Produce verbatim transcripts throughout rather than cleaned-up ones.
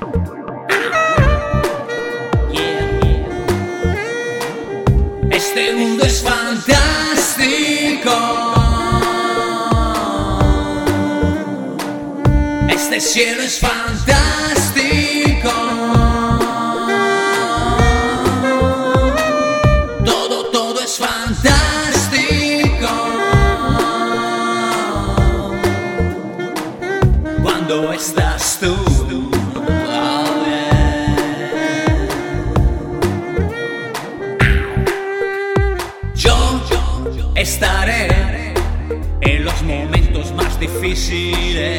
Este mundo es fantástico. Este cielo es fantástico. Todo, todo es fantástico. Cuando estás tú. Estaré en los momentos más difíciles.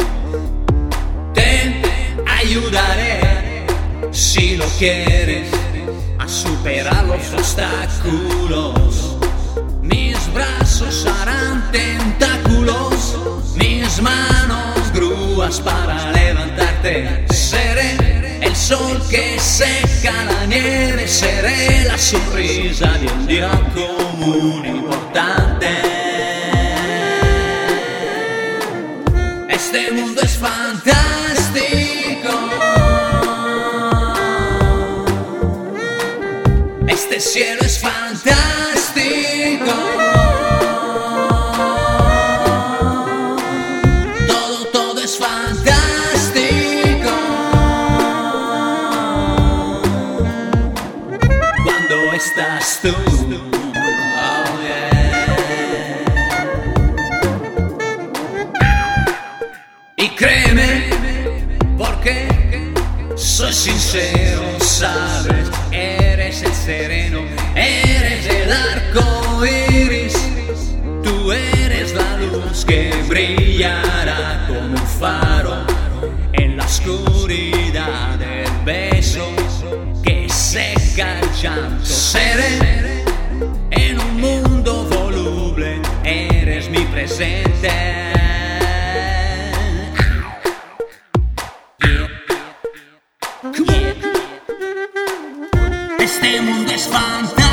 Te ayudaré, si lo quieres, a superar los obstáculos. Mis brazos harán tentáculos, mis manos grúas para levantarte. Seré el sol que seca la nieve, seré la sonrisa de un día común importante. Este mundo es fantástico. Este cielo es fantástico. Todo, todo es fantástico. Cuando estás tú. Y créeme, porque soy sincero, sabes, eres el sereno, eres el arco iris, tú eres la luz que brillará como un faro en la oscuridad del beso que seca el llanto. Seré en un mundo voluble, eres mi presente. Este mundo es fantástico.